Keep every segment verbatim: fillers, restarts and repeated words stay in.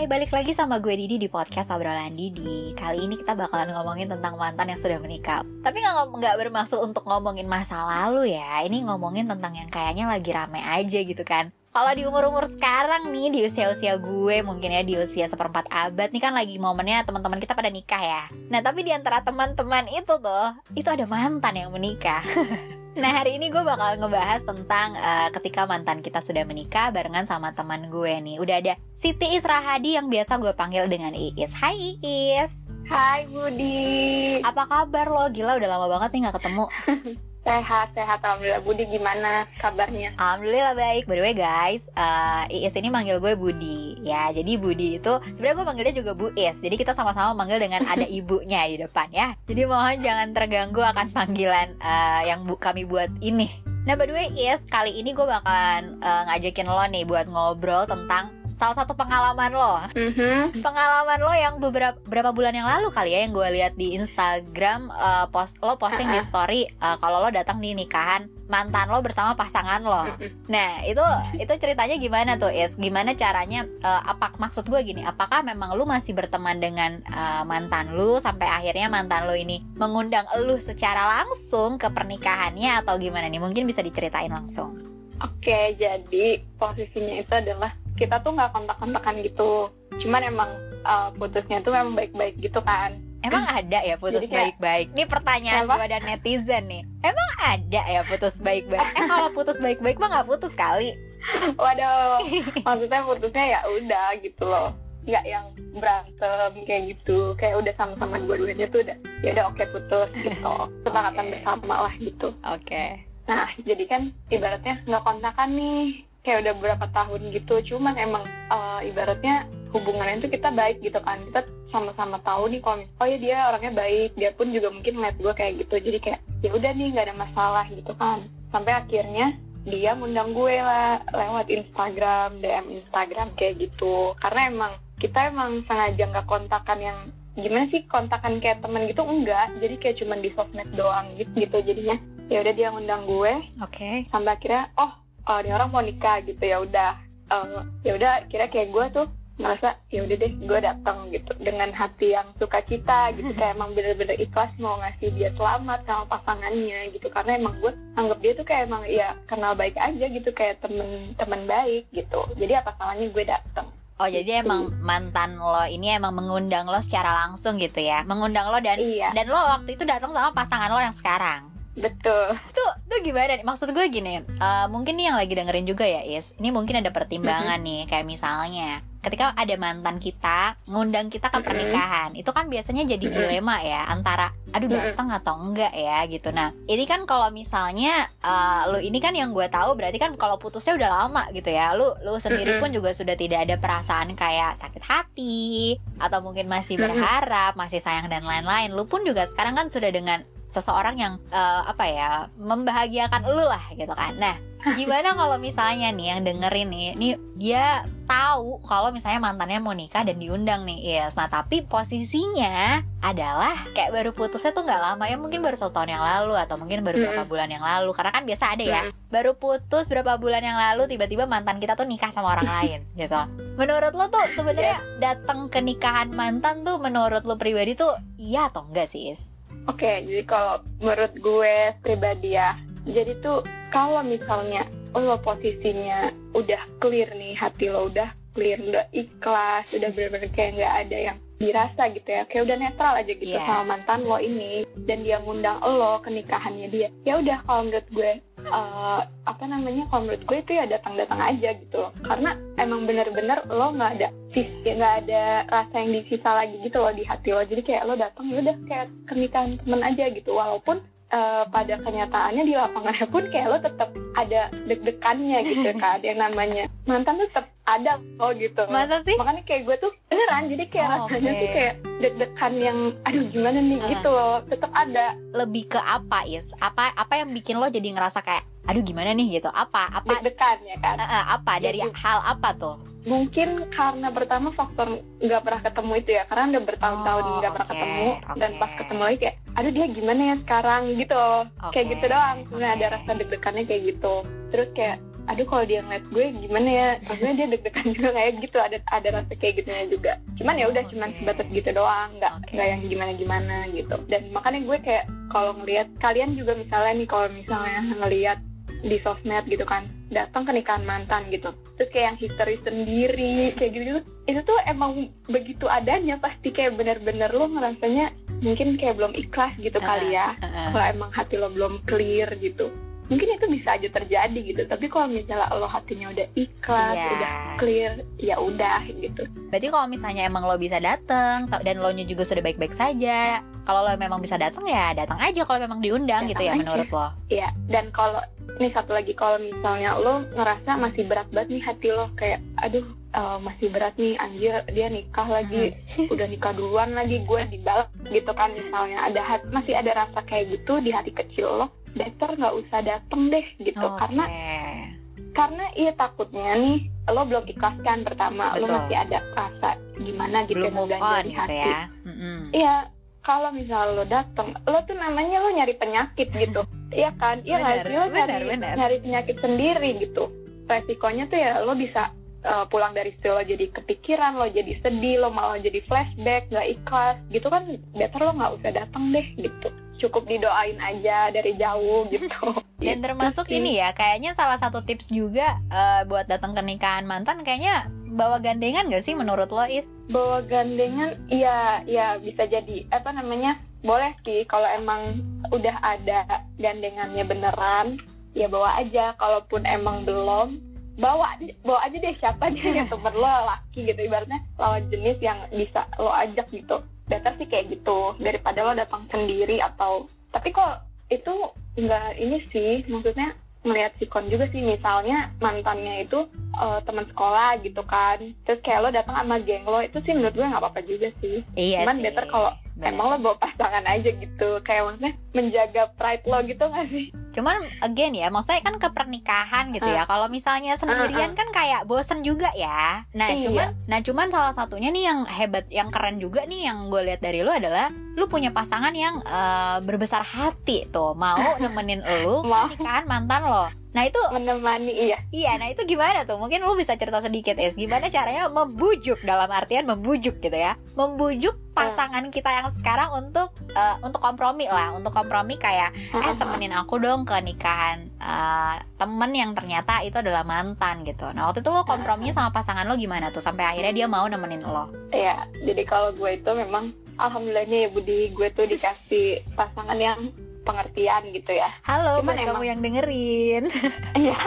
Hai, balik lagi sama gue Didi di podcast Obrolan Didi. Kali ini kita bakalan ngomongin tentang mantan yang sudah menikah. Tapi gak, gak bermaksud untuk ngomongin masa lalu ya. Ini ngomongin tentang yang kayaknya lagi rame aja gitu kan. Kalau di umur-umur sekarang nih, di usia-usia gue, mungkin ya di usia seperempat abad nih kan lagi momennya teman-teman kita pada nikah ya. Nah tapi di antara teman-teman itu tuh, itu ada mantan yang menikah. Nah hari ini gue bakal ngebahas tentang uh, ketika mantan kita sudah menikah barengan sama teman gue nih. Udah ada Siti Israhadi yang biasa gue panggil dengan Iis. Hai Iis. Hai Budi. Apa kabar lo? Gila udah lama banget nih gak ketemu. Sehat, sehat alhamdulillah. Budi gimana kabarnya? Alhamdulillah baik. By the way guys, uh, Iis ini manggil gue Budi. Ya, jadi Budi itu sebenarnya gue manggilnya juga Bu Is. Jadi kita sama-sama manggil dengan ada ibunya di depan ya. Jadi mohon jangan terganggu akan panggilan uh, yang bu- kami buat ini. Nah, by the way Is, kali ini gue bakalan uh, ngajakin lo nih buat ngobrol tentang salah satu pengalaman lo, mm-hmm. pengalaman lo yang beberapa berapa bulan yang lalu kali ya, yang gue lihat di Instagram, uh, post lo posting uh-uh. di story uh, kalau lo datang di nikahan mantan lo bersama pasangan lo. Mm-hmm. Nah itu itu ceritanya gimana tuh Is? Gimana caranya? Uh, apa maksud gue gini? Apakah memang lo masih berteman dengan uh, mantan lo sampai akhirnya mantan lo ini mengundang lo secara langsung ke pernikahannya atau gimana nih? Mungkin bisa diceritain langsung. Oke, jadi posisinya itu adalah kita tuh nggak kontak-kontakan gitu, cuman emang uh, putusnya tuh memang baik-baik gitu kan. Emang ada ya putus kayak, baik-baik? Ini pertanyaan gue dan netizen nih. Emang ada ya putus baik-baik? Eh kalau putus baik-baik mah nggak putus kali. Waduh, maksudnya putusnya ya udah gitu loh, nggak yang berantem kayak gitu, kayak udah sama-sama dua-duanya tuh udah ya udah oke okay, putus gitu, kesepakatan okay. bersama lah gitu. Oke. Okay. Nah jadi kan ibaratnya nggak kontakan nih. Kayak udah beberapa tahun gitu, cuman emang uh, ibaratnya hubungannya itu kita baik gitu kan, kita sama-sama tahu nih kalau oh ya dia orangnya baik, dia pun juga mungkin ngeliat gue kayak gitu, jadi kayak ya udah nih nggak ada masalah gitu kan, sampai akhirnya dia ngundang gue lah lewat Instagram, D M Instagram kayak gitu, karena emang kita emang sengaja nggak kontakan yang gimana sih kontakan kayak temen gitu, enggak, jadi kayak cuman di sosmed doang gitu gitu jadinya ya udah dia ngundang gue, oke, okay. Sampai akhirnya oh oh ini orang mau nikah gitu ya udah uh, ya udah kira kayak gue tuh merasa ya udah deh gue datang gitu dengan hati yang sukacita gitu kayak emang bener-bener ikhlas mau ngasih dia selamat sama pasangannya gitu karena emang gue anggap dia tuh kayak emang ya kenal baik aja gitu kayak temen-temen baik gitu jadi apa salahnya gue datang. Oh gitu. Jadi emang mantan lo ini emang mengundang lo secara langsung gitu ya, mengundang lo dan iya. dan lo waktu itu datang sama pasangan lo yang sekarang. Betul. Tuh, tuh gimana nih? Maksud gue gini, uh, mungkin nih yang lagi dengerin juga ya Is, ini mungkin ada pertimbangan nih, kayak misalnya ketika ada mantan kita ngundang kita ke pernikahan, itu kan biasanya jadi dilema ya antara aduh datang atau enggak ya gitu. Nah ini kan kalau misalnya uh, lu ini kan yang gue tahu berarti kan kalau putusnya udah lama gitu ya, lu lu sendiri pun juga sudah tidak ada perasaan kayak sakit hati atau mungkin masih berharap, masih sayang dan lain-lain. Lu pun juga sekarang kan sudah dengan seseorang yang uh, apa ya membahagiakan lu lah gitu kan. Nah gimana kalau misalnya nih yang dengerin nih, nih dia tahu kalau misalnya mantannya mau nikah dan diundang nih Is. Nah tapi posisinya adalah kayak baru putusnya tuh nggak lama ya, mungkin baru satu tahun yang lalu atau mungkin baru beberapa bulan yang lalu. Karena kan biasa ada ya, baru putus berapa bulan yang lalu tiba-tiba mantan kita tuh nikah sama orang lain gitu. Menurut lo tuh sebenarnya datang ke nikahan mantan tuh menurut lo pribadi tuh iya atau enggak sih Is? Oke, okay, jadi kalau menurut gue pribadi ya, jadi tuh kalau misalnya lo posisinya udah clear nih, hati lo udah clear, udah ikhlas, udah bener-bener kayak nggak ada yang dirasa gitu ya, kayak udah netral aja gitu yeah. sama mantan lo ini, dan dia ngundang lo ke nikahannya dia, ya udah kalau menurut gue uh, apa namanya, kalau menurut gue itu ya datang-datang aja gitu loh, karena emang bener-bener lo nggak ada nggak ada rasa yang disisa lagi gitu loh di hati lo, jadi kayak lo datang ya udah kayak ke nikahan temen aja gitu, walaupun Uh, pada kenyataannya di lapangannya pun kayak lo tetap ada deg-degannya gitu kan, yang namanya mantan tuh tetap ada lo gitu. Masa sih? Makanya kayak gue tuh beneran, jadi kayak oh, rasanya okay. tuh kayak deg-degan yang aduh gimana nih uh. gitu loh, tetap ada. Lebih ke apa Is? Apa apa yang bikin lo jadi ngerasa kayak aduh gimana nih gitu? Apa apa deg-degan ya kan? Uh, uh, apa dari ya, hal apa tuh? Mungkin karena pertama faktor nggak pernah ketemu itu ya, karena udah bertahun-tahun nggak oh, pernah okay, ketemu okay. Dan pas ketemu lagi kayak aduh dia gimana ya sekarang gitu, okay, kayak gitu doang. Sebenarnya okay. ada rasa deg-degannya kayak gitu. Terus kayak aduh kalau dia ngeliat gue gimana ya, maksudnya dia deg-degan juga kayak gitu, ada ada rasa kayak gitunya juga. Cuman ya udah Okay. cuman sebatas gitu doang, nggak Okay. nggak yang gimana-gimana gitu. Dan makanya gue kayak kalau ngelihat kalian juga misalnya nih, kalau misalnya ngelihat di sosmed gitu kan, datang ke nikahan mantan gitu, terus kayak yang history sendiri kayak gitu, itu tuh emang begitu adanya, pasti kayak bener-bener lo ngerasanya mungkin kayak belum ikhlas gitu kali ya. Uh-uh. Kalau emang hati lo belum clear gitu, mungkin itu bisa aja terjadi gitu. Tapi kalau misalnya lo hatinya udah ikhlas, Iya. udah clear, ya udah gitu. Berarti kalau misalnya emang lo bisa datang dan lo nya juga sudah baik-baik saja, kalau lo memang bisa datang ya datang aja kalau memang diundang Datang gitu ya aja. menurut lo. Iya, dan kalau ini satu lagi, kalau misalnya lo ngerasa masih berat banget nih hati lo, kayak aduh uh, masih berat nih, anjir dia nikah lagi, udah nikah duluan lagi, gue dibalas gitu kan, misalnya ada hat- masih ada rasa kayak gitu di hati kecil lo, better nggak usah dateng deh gitu. Oke. Karena karena iya takutnya nih lo belum ikhlas kan, pertama lo Betul. masih ada rasa gimana gitu Belum yang move on ganjel di gitu hati. ya. Mm-mm. Iya, kalau misalnya lo dateng, lo tuh namanya lo nyari penyakit gitu. Iya kan? Iya nggak Benar, sih? Lo benar, nyari, benar. nyari penyakit sendiri gitu. Resikonya tuh ya lo bisa uh, pulang dari situ lo jadi kepikiran, lo jadi sedih, lo malah jadi flashback, nggak ikhlas gitu kan. Better lo nggak usah dateng deh gitu. Cukup didoain aja dari jauh gitu. Dan Gitu termasuk sih. ini ya, kayaknya salah satu tips juga eh, buat datang ke nikahan mantan, kayaknya bawa gandengan gak sih menurut lo, Is? Bawa gandengan, iya, iya bisa jadi. Apa namanya? Boleh sih, kalau emang udah ada gandengannya beneran, ya bawa aja. Kalaupun emang belum, bawa bawa aja deh siapa aja yang temen lo, laki gitu, ibaratnya lawan jenis yang bisa lo ajak gitu. Better sih kayak gitu daripada lo datang sendiri. Atau tapi kok itu enggak ini sih, maksudnya melihat sikon juga sih, misalnya mantannya itu uh, teman sekolah gitu kan, terus kayak lo datang sama geng lo, itu sih menurut gue nggak apa-apa juga sih. Iya Cuman sih. better kalau Benar. emang lo bawa pasangan aja gitu, kayak maksudnya menjaga pride lo gitu nggak sih? Cuman again ya, maksudnya kan ke pernikahan gitu ya. Kalau misalnya sendirian kan kayak bosen juga ya. Nah, Iya. cuman nah cuman salah satunya nih yang hebat, yang keren juga nih yang gue lihat dari lu adalah lu punya pasangan yang eh, berbesar hati tuh, mau nemenin lu Mau. ke nikahan mantan lo. Nah, itu Menemani, iya. iya, nah itu gimana tuh? Mungkin lu bisa cerita sedikit, Es. Gimana caranya membujuk, dalam artian membujuk gitu ya. Membujuk pasangan kita yang sekarang untuk eh, untuk kompromi lah, untuk kompromi kayak eh temenin aku dong ke nikahan uh, temen yang ternyata itu adalah mantan gitu. Nah, waktu itu lo komprominya sama pasangan lo gimana tuh sampai akhirnya dia mau nemenin lo? Iya, jadi kalau gue itu memang alhamdulillahnya ya Budi, gue tuh dikasih pasangan yang pengertian gitu ya. Halo Cuman buat kamu emang- yang dengerin. Iya,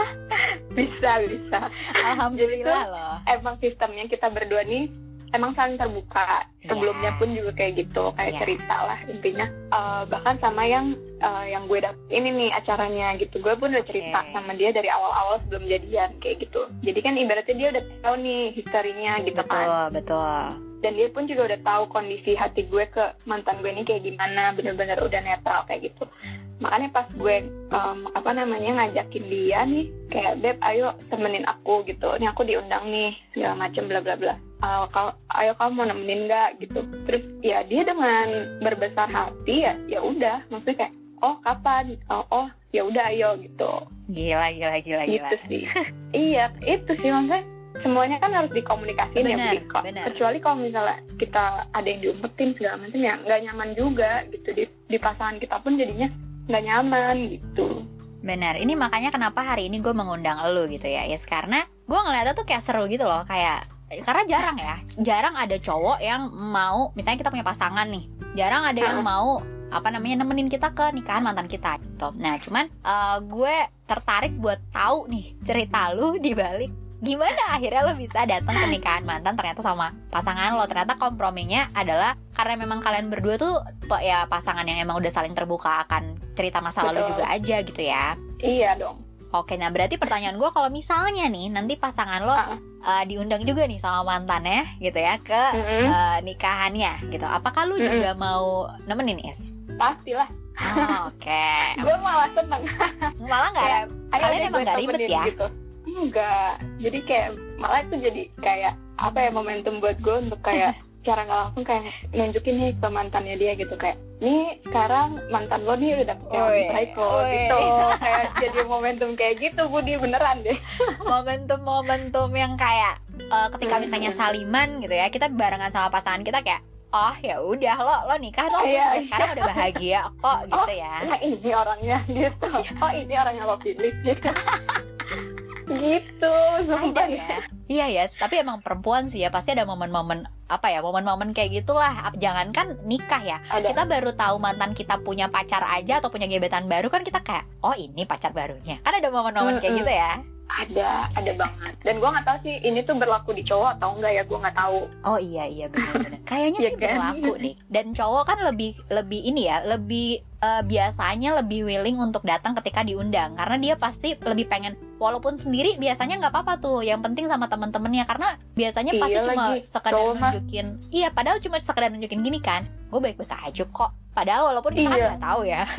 bisa bisa. Alhamdulillah Jadi loh. Emang sistemnya kita berdua nih emang saling terbuka. Sebelumnya Iya. pun juga kayak gitu, kayak Iya. cerita lah intinya. Eh, bahkan sama yang eh, yang gue dapet ini nih acaranya gitu, gue pun udah cerita Oke. sama dia dari awal-awal sebelum jadian kayak gitu. Jadi kan ibaratnya dia udah tahu nih historinya gitu kan. Betul, betul. Dan dia pun juga udah tahu kondisi hati gue ke mantan gue ini kayak gimana, bener-bener udah netral kayak gitu. Makanya pas gue um, apa namanya ngajakin dia nih, kayak Beb ayo temenin aku gitu, ini aku diundang nih segala macem bla bla bla. Uh, kal- ayo kamu mau nemenin nggak gitu. Terus ya dia dengan berbesar hati ya ya udah, maksudnya kayak oh kapan, oh, oh ya udah ayo gitu. Gila, gila, gila, gila. Gitu sih. Iya itu sih, maksudnya semuanya kan harus dikomunikasiin ya Benar, Budi. Kok- benar. kecuali kalau misalnya kita ada yang diumpetin segala macam ya nggak nyaman juga gitu, di, di pasangan kita pun jadinya nggak nyaman gitu. Benar, ini makanya kenapa hari ini gue mengundang elu gitu ya, Yes. Karena gue ngeliatnya tuh kayak seru gitu loh, kayak karena jarang ya, jarang ada cowok yang mau, misalnya kita punya pasangan nih, jarang ada yang mau apa namanya nemenin kita ke nikahan mantan kita gitu. Nah, cuman eh, gue tertarik buat tahu nih cerita lu di balik gimana akhirnya lo bisa datang ke nikahan mantan ternyata sama pasangan lo. Ternyata komprominya adalah karena memang kalian berdua tuh po- ya pasangan yang emang udah saling terbuka akan cerita masa lalu Betul. juga aja gitu ya. Iya dong. Oke, nah berarti pertanyaan gue, kalau misalnya nih nanti pasangan lo Ah. uh, diundang juga nih sama mantannya gitu ya ke Mm-mm. uh, nikahannya gitu, apakah lu Mm-mm. juga mau nemenin, Is? Pastilah. Oh, oke. Gue malah seneng. Malah nggak Ya, re- Ayo kalian deh emang gue nggak ribet temenin ya? gitu. Enggak. Jadi kayak malah itu jadi kayak apa ya, momentum buat gue untuk kayak cara nggak langsung kayak nunjukin nih ke mantannya dia gitu, kayak nih sekarang mantan lo nih udah dapet yang Woi, lebih baik lo woi. gitu. Kayak jadi momentum kayak gitu Budi, beneran deh. Momentum-momentum yang kayak eh, ketika misalnya saliman gitu ya, kita barengan sama pasangan kita kayak, oh ya udah lo lo nikah tuh aku Iya, juga iya. sekarang udah bahagia kok gitu ya. Nah ini orangnya gitu. Oh ini orang yang lo pilih gitu. Gitu, Ada sumpah ya. Iya ya, tapi emang perempuan sih ya pasti ada momen-momen apa ya, momen-momen kayak gitulah. Jangankan nikah ya, Ada. kita baru tahu mantan kita punya pacar aja atau punya gebetan baru kan kita kayak, oh ini pacar barunya. Kan ada momen-momen kayak Mm-mm. gitu ya. Ada, ada banget. Dan gue nggak tahu sih ini tuh berlaku di cowok atau enggak ya, gue nggak tahu. Oh iya iya benar-benar. Kayaknya Iya sih kan? berlaku deh. Dan cowok kan lebih lebih ini ya, lebih eh, biasanya lebih willing untuk datang ketika diundang karena dia pasti lebih pengen, walaupun sendiri biasanya nggak apa-apa tuh. Yang penting sama temen-temennya karena biasanya pasti Iya cuma lagi, sekedar cowok mah. nunjukin. Iya, padahal cuma sekedar nunjukin gini kan. Gue baik-baik aja kok. Padahal walaupun kita kan Iya. nggak tahu ya.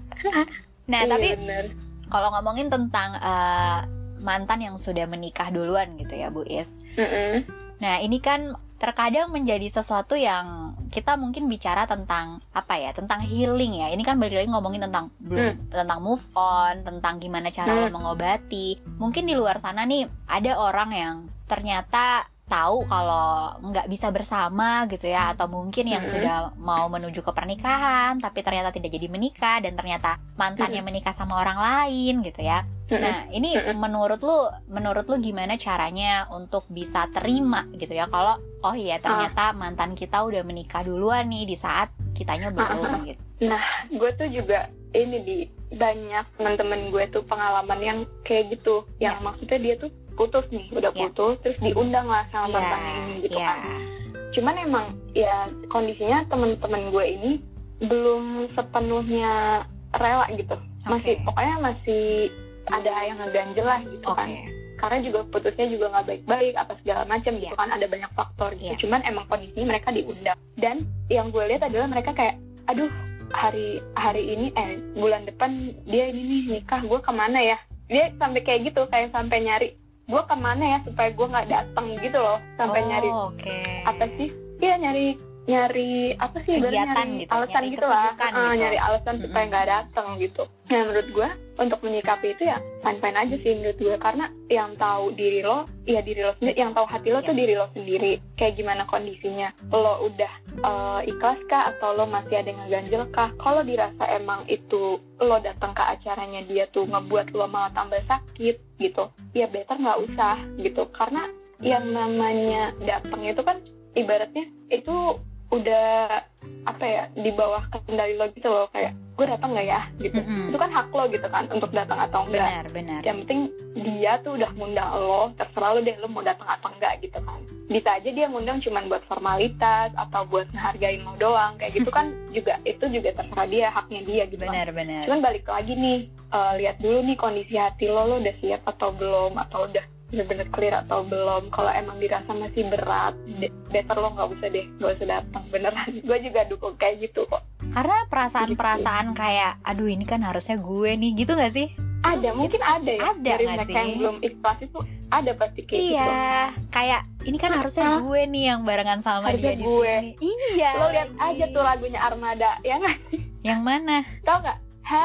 Nah Iya, tapi bener. kalau ngomongin tentang eh, mantan yang sudah menikah duluan gitu ya Bu Is. Mm-mm. Nah ini kan terkadang menjadi sesuatu yang kita mungkin bicara tentang apa ya, tentang healing ya. Ini kan balik lagi ngomongin tentang belum tentang move on, tentang gimana cara lo Hmm. mengobati. Mungkin di luar sana nih ada orang yang ternyata tahu kalau nggak bisa bersama gitu ya, atau mungkin yang Hmm. sudah mau menuju ke pernikahan tapi ternyata tidak jadi menikah dan ternyata mantannya menikah sama orang lain gitu ya. Mm-mm. Nah, ini Mm-mm. menurut lu, menurut lu gimana caranya untuk bisa terima gitu ya kalau oh iya ternyata mantan kita udah menikah duluan nih di saat kitanya belum gitu. Nah, gue tuh juga ini di banyak teman-teman gue tuh pengalaman yang kayak gitu, yang Ya. maksudnya dia tuh putus nih, udah Ya. putus, terus diundang lah sama Iya, mantannya ini gitu iya. kan. Cuman emang ya kondisinya teman-teman gue ini belum sepenuhnya rela gitu, masih Oke. pokoknya masih ada yang ngeganjel lah gitu Oke. kan. Karena juga putusnya juga nggak baik-baik apa segala macam Iya. gitu kan, ada banyak faktor gitu. Iya. Cuman emang kondisinya mereka diundang, dan yang gue lihat adalah mereka kayak, aduh hari hari ini eh bulan depan dia ini nih nikah, gue kemana ya? Dia sampai kayak gitu, kayak sampai nyari gue kemana ya supaya gue nggak datang gitu loh, sampai Oh, nyari oke. apa sih? Iya nyari nyari apa sih? ibaratnya Kegiatan nyari gitu, alasan nyari gitu lah, kesibukan Eh, gitu. nyari alasan Mm-mm. supaya nggak datang gitu. Nah menurut gue untuk menyikapi itu ya fine-fine aja sih menurut gue, karena yang tahu diri lo ya diri lo sendiri, Betul. yang tahu hati lo tuh Iya. diri lo sendiri, kayak gimana kondisinya, lo udah eh, ikhlas kah atau lo masih ada yang ngeganjel kah. Kalau dirasa emang itu lo datang ke acaranya dia tuh ngebuat lo malah tambah sakit gitu, ya better nggak usah gitu, karena yang namanya datang itu kan ibaratnya itu udah apa ya, di bawah kendali lo gitu loh, kayak gue datang nggak ya gitu. Mm-mm. Itu kan hak lo gitu kan untuk datang atau enggak. Benar, benar. Yang penting dia tuh udah ngundang lo, terserah lo deh lo mau datang atau enggak gitu kan. Bisa aja dia ngundang cuman buat formalitas atau buat ngehargain lo doang kayak gitu kan, juga itu juga terserah dia, haknya dia gitu kan. Benar, benar. Cuman balik lagi nih, eh, lihat dulu nih kondisi hati lo, lo udah siap atau belum, atau udah bener-bener clear atau belum. Kalau emang dirasa masih berat, de- better lo nggak usah deh, nggak usah datang beneran. Gue juga dukung kayak gitu kok. Karena perasaan-perasaan kayak aduh ini kan harusnya gue nih gitu gak sih? Ada, Itu- mungkin itu ada ya ada dari nggak mereka sih? yang belum ikhlas itu ada pasti kayak gitu. Iya, kayak ini kan harusnya Hah? gue nih yang barengan sama Harusnya dia di gue. sini. Iya. Lo lihat lagi. aja tuh lagunya Armada, ya nggak sih? Yang mana? Tau nggak?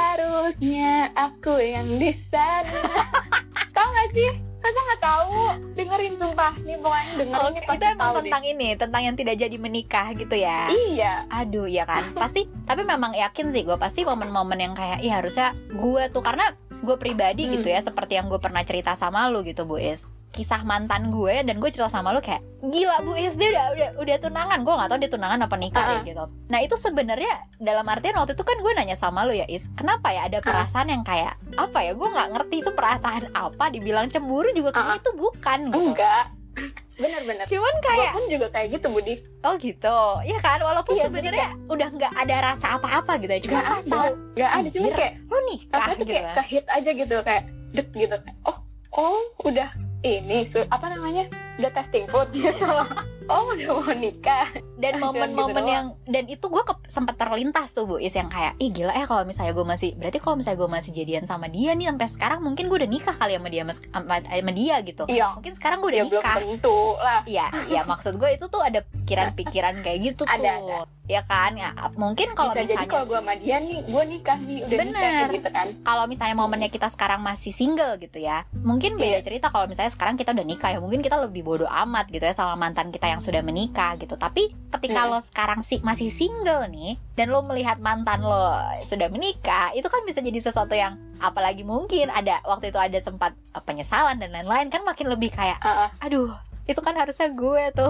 Harusnya aku yang di sana. Tau nggak sih? Masa nggak tahu? Dengerin sumpah nih, pokoknya dengerin Oke, nih pasti itu emang tahu tentang ini, tentang yang tidak jadi menikah gitu ya. deh. Iya. Aduh, ya kan. Pasti, tapi memang yakin sih gue pasti momen-momen yang kayak iya harusnya gue tuh, karena gue pribadi Hmm. gitu ya, seperti yang gue pernah cerita sama lu gitu Bu Is. Kisah mantan gue dan gue cerita sama lu kayak gila Bu Is, dia udah udah udah tunangan. Gue nggak tahu dia tunangan apa nikah Uh-uh. deh gitu. Nah itu sebenarnya dalam artian waktu itu kan gue nanya sama lu ya Is, kenapa ya ada perasaan yang kayak apa ya, gue nggak ngerti itu perasaan apa. Dibilang cemburu juga kayaknya Uh-uh. itu bukan gitu. Enggak. Bener-bener. Cuman Gue kayak pun juga kayak gitu, Budi. oh gitu, ya kan, walaupun Iya, sebenarnya udah nggak ada rasa apa-apa gitu ya, cuma Nggak pas ada. tahu Gak ada, cuma anjir, kayak lo nikah rasanya tuh gitu. kayak kehit aja gitu, kayak dek gitu. Oh, oh udah ini su- apa namanya, udah testing food gitu. oh udah mau nikah. Dan momen-momen gitu yang, dan itu gue ke, sempat terlintas tuh Bu Is, yang kayak ih gila ya kalau misalnya gue masih, berarti kalau misalnya gue masih jadian sama dia nih sampai sekarang, mungkin gue udah nikah kali sama dia, sama, sama dia gitu. Iya. Mungkin sekarang gue udah Ya nikah. belum tentu lah. Iya, iya maksud gue itu tuh ada pikiran-pikiran kayak gitu Ada, tuh. ada. Ya kan, ya mungkin kalau Bisa jadi misalnya kalau gue sama dia nih, gue nikah nih, udah nikah bener, kayak gitu kan. kalau misalnya momennya kita sekarang masih single gitu ya, mungkin beda Iya. cerita. Kalau misalnya sekarang kita udah nikah ya, mungkin kita lebih bodoh amat gitu ya sama mantan kita yang sudah menikah gitu. Tapi ketika Hmm. lo sekarang sih masih single nih, dan lo melihat mantan lo sudah menikah, itu kan bisa jadi sesuatu yang, apalagi mungkin ada waktu itu ada sempat eh, penyesalan dan lain-lain, kan makin lebih kayak Uh-uh. aduh itu kan harusnya gue tuh.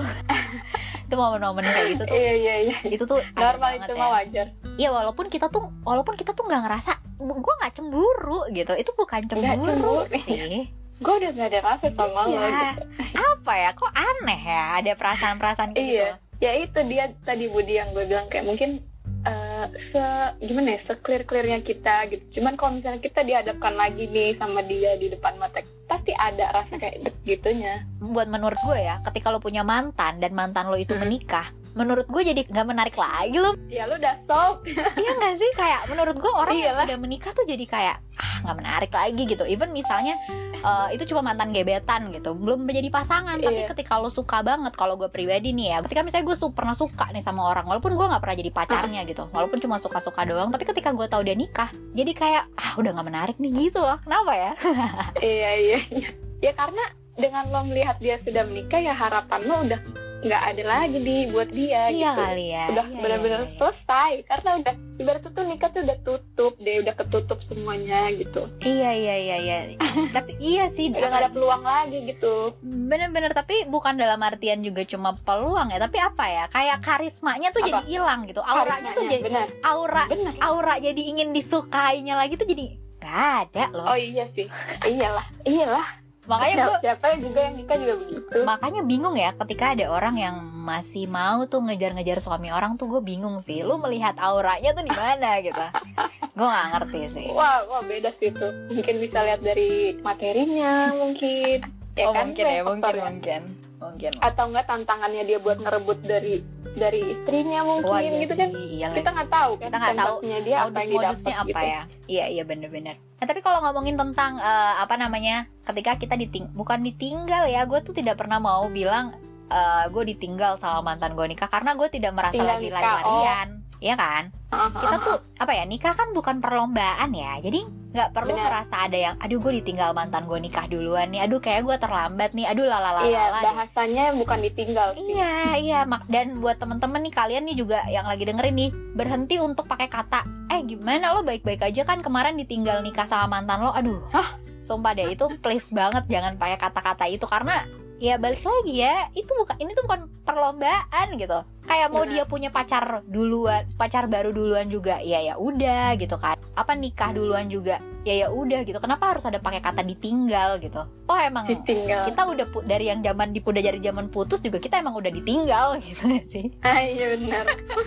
Itu momen-momen kayak gitu tuh, Iya iya iya. itu tuh ada Normal banget itu ya. mah wajar. Iya, walaupun kita tuh walaupun kita tuh nggak ngerasa, gue nggak cemburu gitu, itu bukan cemburu cemburu. sih. Gue udah gak ada rasa sama lo Iya. gitu. Apa ya, kok aneh ya ada perasaan-perasaan kayak gitu. Iya. Ya itu dia tadi Budi yang gue bilang kayak mungkin eh, se gimana ya, se-clear clearnya kita gitu. Cuman kalau misalnya kita dihadapkan lagi nih sama dia di depan mata, pasti ada rasa kayak deg gitunya. Buat menurut gue ya, ketika lo punya mantan dan mantan lo itu Hmm. menikah, menurut gue jadi nggak menarik lagi lo. Ya lu udah stop. Iya nggak sih, kayak menurut gue orang yang Iyalah. sudah menikah tuh jadi kayak ah nggak menarik lagi gitu. Even misalnya eh, itu cuma mantan gebetan gitu, belum menjadi pasangan, tapi Iya. ketika lo suka banget, kalau gue pribadi nih ya, ketika misalnya gue su- pernah suka nih sama orang, walaupun gue nggak pernah jadi pacarnya gitu, walaupun cuma suka-suka doang, tapi ketika gue tahu dia nikah, jadi kayak ah udah nggak menarik nih gitu loh. Kenapa ya? Iya iya iya. Ya karena dengan lo melihat dia sudah menikah, ya harapan lo udah nggak ada lagi di buat dia Iya gitu. kali ya. Udah Iya, benar-benar iya, iya. selesai, karena udah ibaratnya tuh nikah tuh udah tutup deh, udah ketutup semuanya gitu. Iya iya iya iya. Tapi iya sih, Udah nggak ada peluang lagi gitu. bener-bener, tapi bukan dalam artian juga cuma peluang ya, tapi apa ya, kayak karismanya tuh Apa? jadi hilang gitu, auranya tuh Karismanya, jadi benar aura benar. aura jadi ingin disukainya lagi tuh jadi gak ada loh. Oh iya sih, iyalah iyalah. Makanya gue Siapa juga yang nikah juga begitu. makanya bingung ya ketika ada orang yang masih mau tuh ngejar-ngejar suami orang tuh, gue bingung sih, lu melihat auranya tuh di mana gitu. Gue nggak ngerti sih. Wah, wah beda sih tuh. Mungkin bisa lihat dari materinya mungkin. Ya Oh kan? mungkin ya, Kayak mungkin faktor ya. mungkin mungkin. Atau enggak tantangannya dia buat ngerebut dari dari istrinya mungkin Wah iya gitu sih, kan. iya Kita lagi. nggak tahu kan. Kita nggak tahu tembaknya dia apa yang modus-modusnya didapat apa gitu. ya. Iya iya bener-bener. Nah tapi kalau ngomongin tentang eh, apa namanya, ketika kita diting bukan ditinggal ya, gue tuh tidak pernah mau bilang eh, gue ditinggal sama mantan gue nikah, karena gue tidak merasa Tinggal lagi nikah, lari-larian. Iya kan? Kita tuh apa ya, nikah kan bukan perlombaan ya, jadi nggak perlu Benar. ngerasa ada yang aduh gue ditinggal mantan gue nikah duluan nih, aduh kayak gue terlambat nih, aduh lalalala. Iya, bahasanya bukan ditinggal sih. Iya iya mak, dan buat temen-temen nih, kalian nih juga yang lagi dengerin nih, berhenti untuk pakai kata eh gimana lo baik-baik aja kan kemarin ditinggal nikah sama mantan lo. Aduh, Hah? sumpah deh itu please banget jangan pakai kata-kata itu, karena ya balik lagi ya, itu bukan, ini tuh bukan perlombaan gitu. Kayak mau Benar. dia punya pacar duluan, pacar baru duluan juga, ya ya udah gitu kan. Apa nikah duluan juga, ya ya udah gitu. Kenapa harus ada pakai kata ditinggal gitu? Toh emang Ditinggal. kita udah pu- dari yang zaman di udah dari zaman putus juga kita emang udah ditinggal gitu gak sih? Ah, iya benar.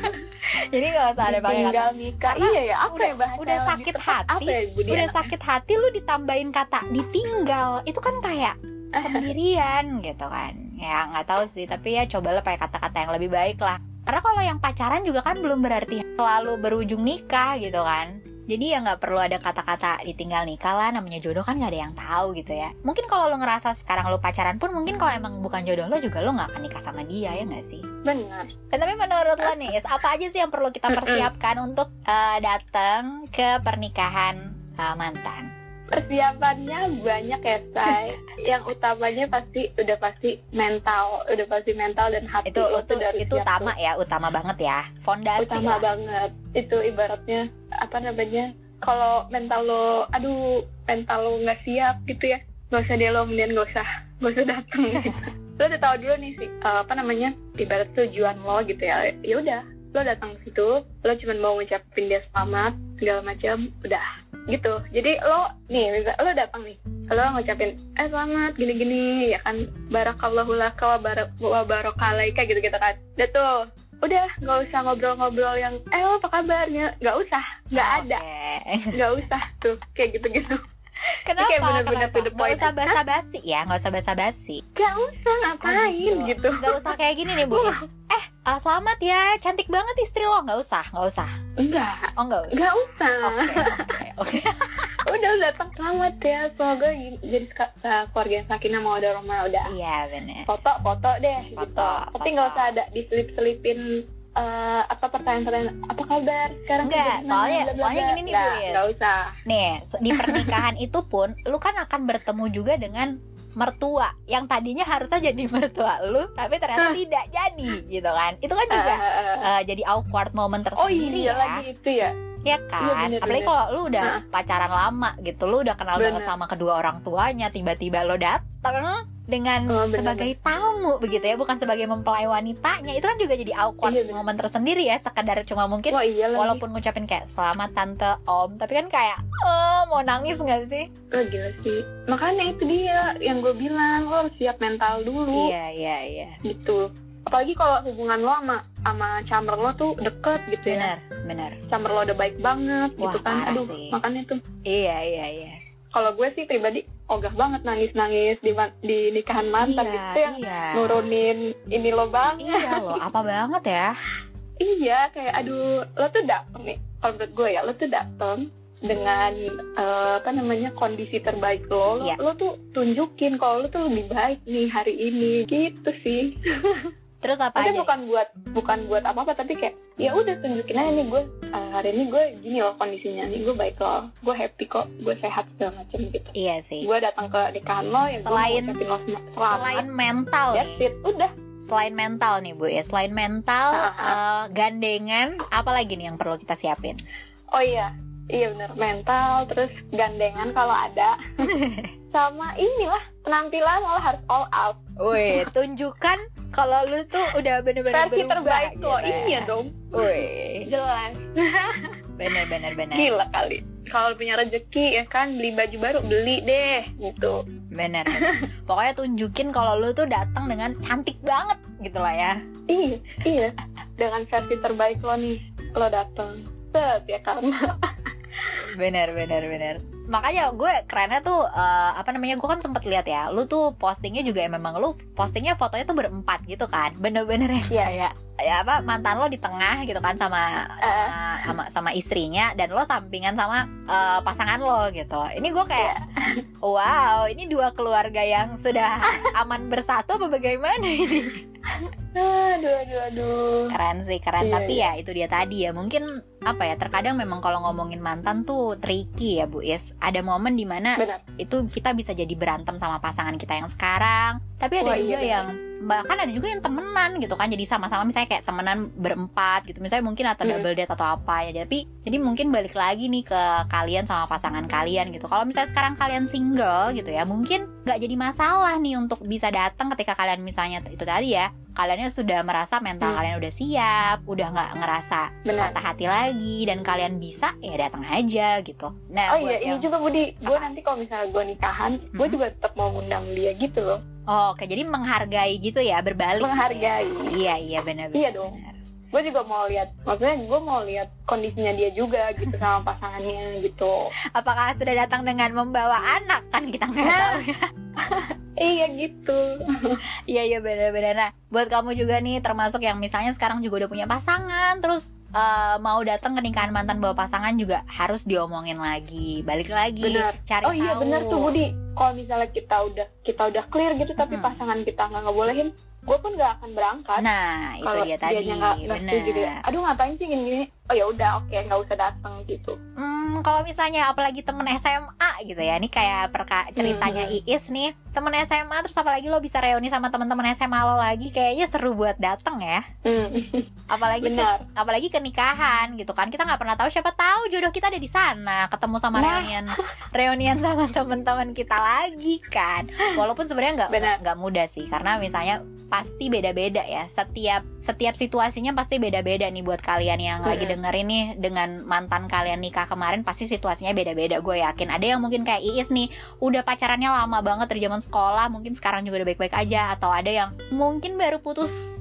Jadi nggak usah ada pakai kata. Ditinggal nikah. Karena Iya ya, apa udah- ya bahasa udah yang sakit lebih tepat? hati, Apa ya, Budi? Udah sakit hati lu ditambahin kata ditinggal, itu kan kayak sendirian gitu kan. Ya nggak tahu sih, tapi ya cobalah pakai kata-kata yang lebih baik lah. Karena kalau yang pacaran juga kan belum berarti selalu berujung nikah gitu kan. Jadi ya nggak perlu ada kata-kata ditinggal nikah lah, namanya jodoh kan nggak ada yang tahu gitu ya. Mungkin kalau lo ngerasa sekarang lo pacaran pun, mungkin kalau emang bukan jodoh lo juga lo nggak akan nikah sama dia, ya nggak sih? Benar. Dan tapi menurut lo nih, Is, apa aja sih yang perlu kita persiapkan untuk eh, datang ke pernikahan eh, mantan? Persiapannya banyak ya, Say. Yang utamanya pasti udah pasti mental, udah pasti mental dan hati. Itu lo itu tuh udah harus itu siap utama tuh. ya, utama banget ya, fondasi Utama lah. banget. Itu ibaratnya apa namanya? Kalau mental lo, aduh, mental lo nggak siap gitu ya, nggak usah deh lo, mendingan nggak usah, nggak usah datang. Gitu. Lo udah tahu dulu nih sih, eh, apa namanya? Ibarat tujuan lo gitu ya. Ya udah, lo datang ke situ, lo cuma mau ngucapin dia selamat segala macam, udah gitu. Jadi lo nih, misal lo datang nih, lo ngucapin eh selamat gini-gini ya kan, barakallahu laka wa barak wa barakalaika gitu-gitu kan. Udah tuh, udah nggak usah ngobrol-ngobrol yang eh lo apa kabarnya, nggak usah, nggak ada, Oke. nggak usah tuh kayak gitu-gitu. Kenapa? kayak bener-bener Kenapa? to the Gak point. usah basa-basi ya, gak usah basa-basi. Gak usah ngapain Oh, gitu. Gak usah kayak gini nih Bu Is. Eh, ah, selamat ya, cantik banget istri lo. Gak usah, gak usah. Enggak, Oh gak usah. enggak usah. Oke, oke, oke. Udah datang selamat ya, semoga gi- jadi ska- uh, keluarga yang sakinah mawaddah warahmah. Udah Iya bener. foto-foto deh gitu. Foto, Tapi foto. nggak usah ada diselip-selipin uh, apa pertanyaan-pertanyaan apa kabar sekarang Enggak, kerja di mana, soalnya- bla, bla, soalnya bla. gini nih, Nggak, Bu Is. nggak usah. Nih, so- di pernikahan itu pun lu kan akan bertemu juga dengan mertua yang tadinya harusnya jadi mertua lu, tapi ternyata tidak jadi gitu kan. Itu kan juga Uh, uh, uh. eh, jadi awkward moment Oh tersendiri iya ya. lagi itu ya. Ya kan, bener, apalagi bener. kalau lu udah Nah. pacaran lama gitu, lu udah kenal Bener. banget sama kedua orang tuanya, tiba-tiba lo dateng dengan Oh, bener, sebagai tamu begitu ya, bukan sebagai mempelai wanitanya. Itu kan juga jadi awkward Iya, bener. momen tersendiri ya, sekedar cuma mungkin Wah iya lagi. walaupun ngucapin kayak selamat tante om, tapi kan kayak oh mau nangis nggak sih? Oh, gila sih. Makanya itu dia yang gue bilang, lo harus siap mental dulu Iya iya iya, gitu. Apalagi kalau hubungan lo sama sama camer lo tuh deket gitu ya. benar benar. Camer lo udah baik banget Wah, gitu kan. parah Aduh, sih. makanya tuh. Iya iya iya. Kalau gue sih pribadi ogah banget nangis-nangis di ma- di nikahan mantan Iya gitu yang iya. nurunin ini lo banget. Iya loh, apa banget ya? Iya, kayak aduh, lo tuh dateng nih. Kalau menurut gue ya, lo tuh dateng dengan eh, apa namanya kondisi terbaik lo. Lo, Iya. lo tuh tunjukin kalau lo tuh lebih baik nih hari ini, gitu sih. Terus apa Tapi aja? bukan buat bukan buat apa-apa, tapi kayak ya udah tunjukin aja nih gue eh, hari ini gue gini loh kondisinya nih, gue baik loh, gue happy kok, gue sehat segala macam gitu. Iya sih. Gue datang ke nikahan lo yang Selain- gue mau ucapin lo selamat. Selain mental That's nih, it, udah. selain mental nih Bu ya, selain mental, Ah, eh, gandengan, apa lagi nih yang perlu kita siapin? Oh iya, iya bener, mental, terus gandengan kalau ada. Sama inilah, penampilan lo harus all out. Wih, tunjukkan kalau lu tuh udah bener-bener Versi berubah terbaik gitu lo, ya. iya dong, Wih, jelas. bener-bener bener, Gila kali. Kalau punya rezeki ya kan, beli baju baru, beli deh, gitu. bener, bener. Pokoknya tunjukin kalau lu tuh datang dengan cantik banget gitu lah ya. Iya, iya. Dengan versi terbaik lo nih, lo datang. Set, ya kan. Bener, bener, bener. Makanya gue kerennya tuh eh, apa namanya, gue kan sempet lihat ya, lu tuh postingnya juga ya, memang lu postingnya fotonya tuh berempat gitu kan, bener-bener yang Iya. kayak ya apa, mantan lo di tengah gitu kan sama sama sama, sama istrinya, dan lo sampingan sama eh, pasangan lo gitu. Ini gue kayak wow, ini dua keluarga yang sudah aman bersatu apa bagaimana ini? Aduh, aduh, aduh. Keren sih, keren. Iya, Tapi iya. ya itu dia tadi ya, mungkin apa ya, terkadang memang kalau ngomongin mantan tuh tricky ya Bu Is. Ada momen dimana Benar. itu kita bisa jadi berantem sama pasangan kita yang sekarang, tapi ada Wah, iya, juga benar. yang bahkan ada juga yang temenan gitu kan, jadi sama-sama misalnya kayak temenan berempat gitu misalnya, mungkin atau Hmm. double date atau apa ya, tapi jadi mungkin balik lagi nih ke kalian sama pasangan kalian gitu. Kalau misalnya sekarang kalian single gitu ya, mungkin nggak jadi masalah nih untuk bisa datang ketika kalian misalnya itu tadi ya, kaliannya sudah merasa mental Hmm. kalian udah siap, udah nggak ngerasa Benar. patah hati lagi, dan kalian bisa ya datang aja gitu. Nah Oh buat iya, yang ini juga Budi, gue Apa? nanti kalau misalnya gue nikahan, gue Hmm. juga tetap mau ngundang dia gitu loh. oh, oke, jadi menghargai gitu ya, berbalik gitu ya. Menghargai. Iya iya benar. Iya dong. Gue juga mau lihat, maksudnya gue mau lihat kondisinya dia juga gitu sama pasangannya gitu. Apakah sudah datang dengan membawa anak, kan kita nggak Nah. tahu ya. Iya gitu. Iya iya benar-benar. Nah, buat kamu juga nih, termasuk yang misalnya sekarang juga udah punya pasangan, terus eh, mau datang ke nikahan mantan bawa pasangan, juga harus diomongin lagi, balik lagi, Benar. cari Oh iya tahu. benar tuh Budi. Kalau misalnya kita udah kita udah clear gitu, tapi Mm-mm. pasangan kita nggak ngebolehin, gue pun nggak akan berangkat. Nah, itu Kalau dia tadi, dianya nggak nggak benar. setuju gitu ya. Aduh ngapain sih gini-gini? Oh ya udah, oke, nggak usah datang gitu. Hmm, kalau misalnya apalagi temen S M A gitu ya, ini kayak perka- ceritanya Hmm. Iis nih, temen S M A, terus apalagi lo bisa reuni sama teman-teman S M A lo lagi, kayaknya seru buat dateng ya. Hmm. Apalagi ke, Benar. apalagi ke nikahan gitu kan, kita nggak pernah tahu, siapa tahu jodoh kita ada di sana, ketemu sama Nah. reunian reunian sama teman-teman kita lagi kan. Walaupun sebenarnya nggak Benar. nggak nggak mudah sih, karena misalnya pasti beda-beda ya, setiap setiap situasinya pasti beda-beda nih. Buat kalian yang Hmm. lagi dengerin nih, dengan mantan kalian nikah kemarin, pasti situasinya beda-beda. Gue yakin ada yang mungkin kayak Iis nih, udah pacarannya lama banget dari zaman sekolah, mungkin sekarang juga udah baik-baik aja, atau ada yang mungkin baru putus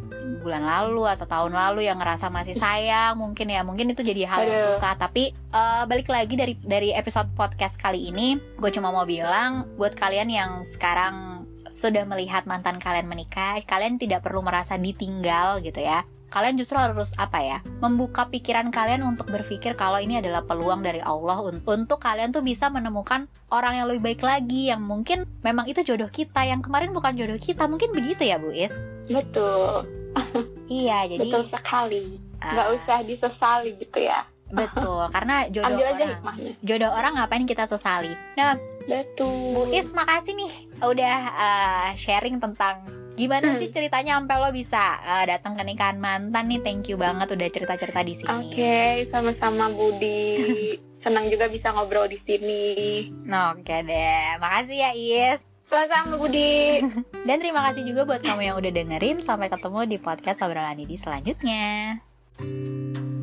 bulan lalu atau tahun lalu yang ngerasa masih sayang, mungkin ya, mungkin itu jadi hal yang Aduh. susah. Tapi uh, balik lagi dari dari episode podcast kali ini, gue cuma mau bilang buat kalian yang sekarang sudah melihat mantan kalian menikah, kalian tidak perlu merasa ditinggal gitu ya. Kalian justru harus apa ya, membuka pikiran kalian untuk berpikir kalau ini adalah peluang dari Allah un- untuk kalian tuh bisa menemukan orang yang lebih baik lagi, yang mungkin memang itu jodoh kita, yang kemarin bukan jodoh kita. Mungkin begitu ya Bu Is? Betul. Iya, jadi Betul sekali. uh, Nggak usah disesali gitu ya. betul, karena jodoh Ambil aja orang hikmahnya. jodoh orang ngapain kita sesali. Nah, Betul. Bu Is, makasih nih udah uh, sharing tentang gimana Hmm. sih ceritanya sampai lo bisa uh, datang ke nikahan mantan nih. Thank you banget udah cerita-cerita di sini. Oke, sama-sama Budi. Senang juga bisa ngobrol di sini. Nah, oke deh. Makasih ya Is. Sama-sama Budi. Dan terima kasih juga buat kamu yang udah dengerin. Sampai ketemu di podcast obrolan ini selanjutnya.